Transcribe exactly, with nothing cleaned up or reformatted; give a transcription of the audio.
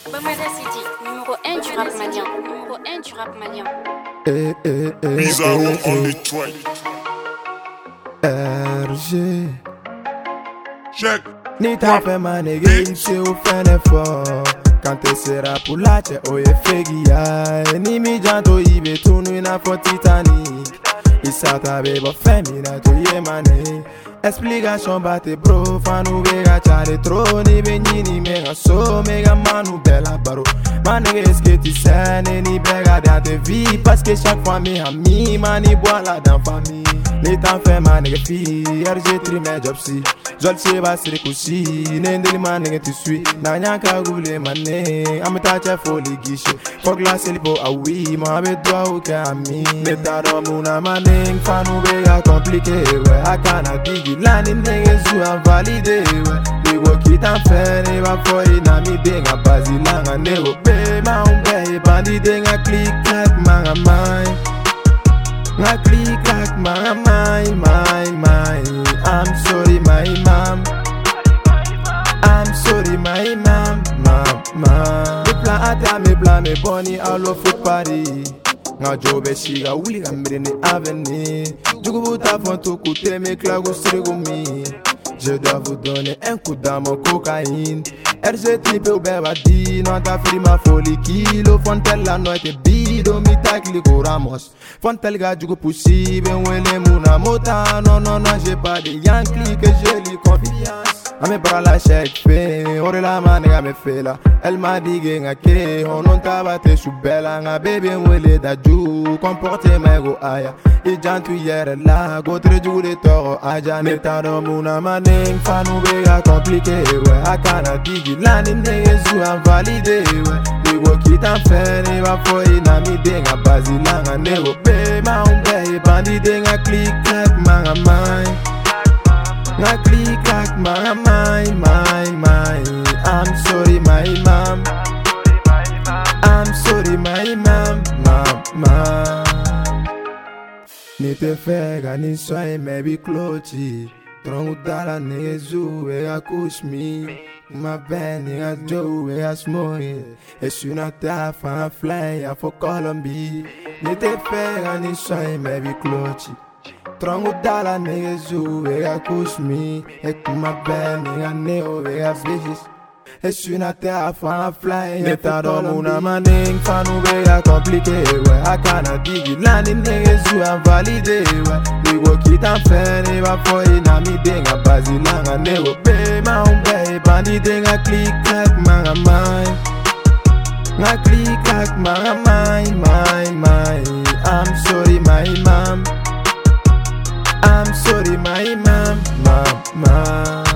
Bamada City, numéro un du rap malien. Numéro un du rap malien. Eh, eh, eh, Bizarre eh, on eh. the track. R G. Check. Ni ta fait ma nigga, il sait où faire l'effort. Quand tu seras pour la tête, oh y'a fait guilla. Ni mi janto ibe, tout nu na for Titanic. Il s'attabe, bon femina, tu yé mané. Explication batte bro, fanu vega chale tro. Ni benyi ni mega so, mega manu bella baro. Ma nigga, est-ce que tu sais, ni bega dans tes vies. Parce que chaque fois mes amis, mani bois là dans famille. Ni t'en fais ma nigga fille, R G tri mes job si. Jol se ba siri kushi, nendeli ma nigga tu suis. Na nyanka gule mané, amita che foli guichet. Fuck la selipo ah oui, ma be doa ou ke ami. Meta do muna maning, fanu bega compliqué, ouais. Akana digi, lani nigga zou a validé, ouais. Nigo ki t'en fait, ne va foi na mi denga bazilanga nego. Be ma umbe, bandi denga click clack manga mine. Nga click clack manga mine, mine, mine. I'm sorry my mom. I'm sorry my mom, mom, mom. Me plan ata me plan me boni allo foot party. Nga jobe shiga wuli ga mrene avenue. Jugu buta fonto koute me klago srigo mi. Je dois vous donner un coup dans mon cocaïne. R G tripe ou beba di, non ta fri ma folie kilo. Fontel la noite bido, mi takli go ramos. Fontel ga jugo pussy, ben wele muna mota. Non, non, non, j'ai pas de Yankee que j'ai lui confiance. A me bras la chèque fait, ore la man nga me fait là. Elle m'a dit que nga ke, on non tabate sous bella. Nga bébé wele da ju, comporte me go aya. I jantu yere la, go tre jugo de toro aja. Neta do muna maning, fanu bega compliqué, ouais. Akana digi, lani nege zou a validé, ouais. Nigo ki t'en fait, ne va foi na mi denga bazilanga nego. Be ma umbe, bandi denga click clack manga mine. Nga click clack manga mine, mine, mine. I'm sorry my mom. I'm sorry my mom, mom, mom. Ni te fega ni soy maybe cloti. Trongo dala nigga zoo, we a kush me. My band nigga Joe, we a smoke. Es una tafa, fly for Colombia. Ni te fega ni soy maybe cloti. Trongo dala nigga zoo, we a kush me. Et my band nigga neo, we a bitches. Es una tafa, fly Meta do muna maning, fanu bega compliqué, ouais. Akana digi, lani nigga zou a validé, ouais. Nigo ki t'en fait, ne va foi na mi denga bazilanga nego. Be ma umbe, bandi denga click clack manga mine. Nga click clack manga mine, mine, mine. I'm sorry my mom. I'm sorry my mom, mom, mom.